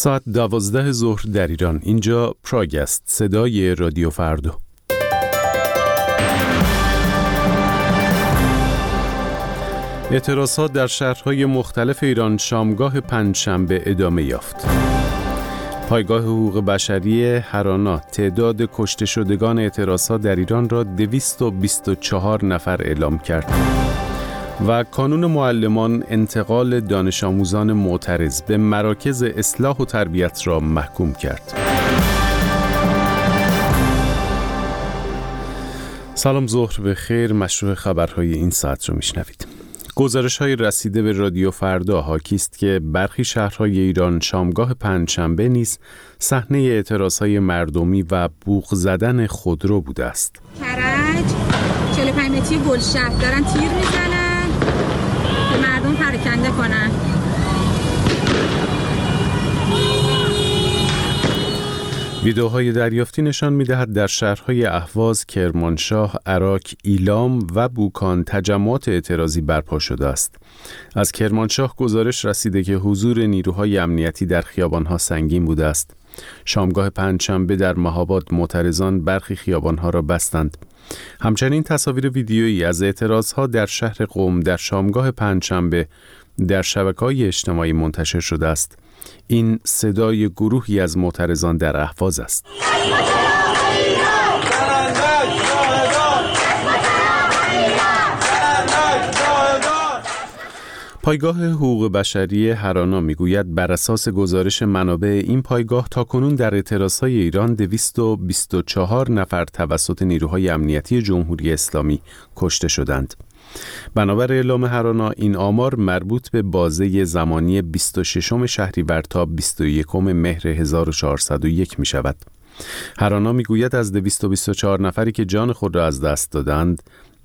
ساعت 12 ظهر در ایران. اینجا پراگ است، صدای رادیو فردا. اعتراضات در شهرهای مختلف ایران شامگاه پنجشنبه ادامه یافت. پایگاه حقوق بشری هرانا تعداد کشته شدگان اعتراضات در ایران را 224 نفر اعلام کرد و کانون معلمان انتقال دانش آموزان معترض به مراکز اصلاح و تربیت را محکوم کرد. سلام، ظهر بخیر. مشروع خبرهای این ساعت رو میشنوید. گزارش‌های رسیده به رادیو فردا حاکی است که برخی شهرهای ایران شامگاه پنجشنبه نیز صحنه اعتراضهای مردمی و بوق زدن خودرو بوده است. کرج 45 متری گلشهر دارن تیر میزنن که مردم پراکنده کنن. ویدئوهای دریافتی نشان می‌دهد در شهرهای اهواز، کرمانشاه، عراق، ایلام و بوکان تجمعات اعتراضی برپا شده است. از کرمانشاه گزارش رسیده که حضور نیروهای امنیتی در خیابان‌ها سنگین بوده است. شامگاه پنجشنبه در مهاباد معترضان برخی خیابان‌ها را بستند. همچنین تصاویر ویدیویی از اعتراضها در شهر قم در شامگاه پنجشنبه در شبکه‌های اجتماعی منتشر شده است. این صدای گروهی از معترضان در اهواز است. پایگاه حقوق بشری هرانا میگوید بر اساس گزارش منابع این پایگاه تاکنون در اعتراضهای ایران 224 نفر توسط نیروهای امنیتی جمهوری اسلامی کشته شدند. بنابر اعلام هرانا این آمار مربوط به بازه زمانی 26 شهریور تا 21 مهر 1401 می شود. هرانا می گوید از 224 نفری که جان خود را از دست دادند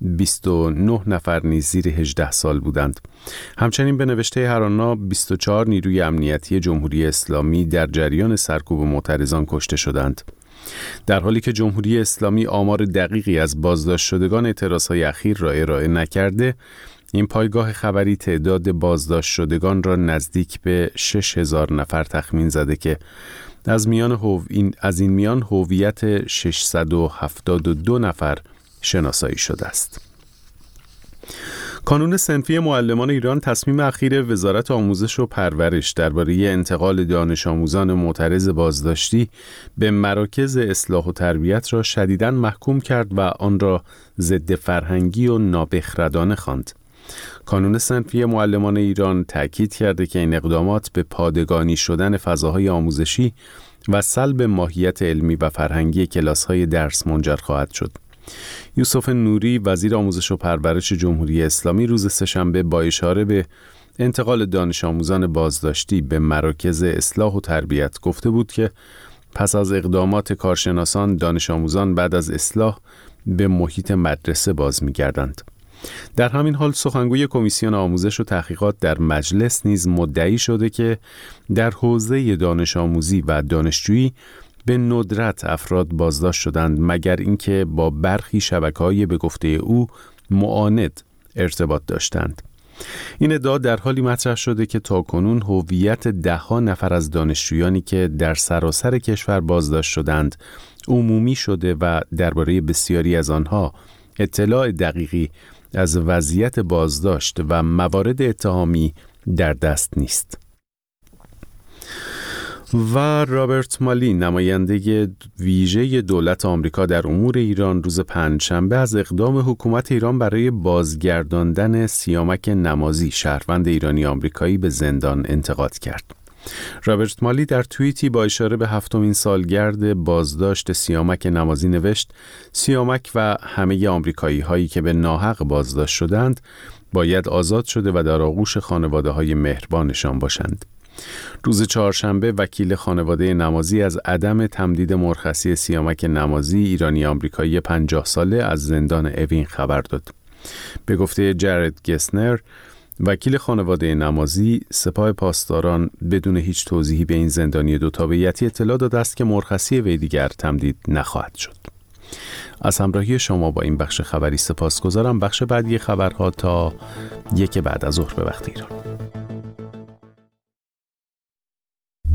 29 نفر نیز زیر 18 سال بودند. همچنین به نوشته هرانا 24 نیروی امنیتی جمهوری اسلامی در جریان سرکوب معترضان کشته شدند. در حالی که جمهوری اسلامی آمار دقیقی از بازداشت شدگان اعتراضهای اخیر را ارائه نکرده، این پایگاه خبری تعداد بازداشت شدگان را نزدیک به 6000 نفر تخمین زده که از این میان هویت 672 نفر شناسایی شده است. کانون صنفی معلمان ایران تصمیم اخیر وزارت آموزش و پرورش درباره انتقال دانش آموزان معترض بازداشتی به مراکز اصلاح و تربیت را شدیداً محکوم کرد و آن را ضد فرهنگی و نابخردانه خواند. کانون صنفی معلمان ایران تأکید کرده که این اقدامات به پادگانی شدن فضاهای آموزشی و سلب ماهیت علمی و فرهنگی کلاس‌های درس منجر خواهد شد. یوسف نوری وزیر آموزش و پرورش جمهوری اسلامی روز سه‌شنبه با اشاره به انتقال دانش آموزان بازداشتی به مراکز اصلاح و تربیت گفته بود که پس از اقدامات کارشناسان دانش آموزان بعد از اصلاح به محیط مدرسه باز می‌گردند. در همین حال سخنگوی کمیسیون آموزش و تحقیقات در مجلس نیز مدعی شده که در حوزه دانش آموزی و دانشجویی به ندرت افراد بازداشت شدند مگر اینکه با برخی شبکه‌های به گفته او معاند ارتباط داشتند. این ادعا در حالی مطرح شده که تاکنون هویت ده‌ها نفر از دانشجویانی که در سراسر کشور بازداشت شدند عمومی شده و درباره بسیاری از آنها اطلاع دقیقی از وضعیت بازداشت و موارد اتهامی در دست نیست. و رابرت مالی نماینده ویژه دولت آمریکا در امور ایران روز پنجشنبه از اقدام حکومت ایران برای بازگرداندن سیامک نمازی شهروند ایرانی آمریکایی به زندان انتقاد کرد. رابرت مالی در توییتی با اشاره به 7مین سالگرد بازداشت سیامک نمازی نوشت: سیامک و همه آمریکایی هایی که به ناحق بازداشت شدند باید آزاد شده و در آغوش خانواده های مهربانشان باشند. روز چهارشنبه وکیل خانواده نمازی از عدم تمدید مرخصی سیامک نمازی ایرانی آمریکایی 50 ساله از زندان اوین خبر داد. به گفته جرد گسنر، وکیل خانواده نمازی، سپاه پاسداران بدون هیچ توضیحی به این زندانی دو تابعیتی اطلاع داده است که مرخصی وی دیگر تمدید نخواهد شد. از همراهی شما با این بخش خبری سپاسگزارم. بخش بعدی خبرها تا 1 بعد از ظهر به وقت ایران.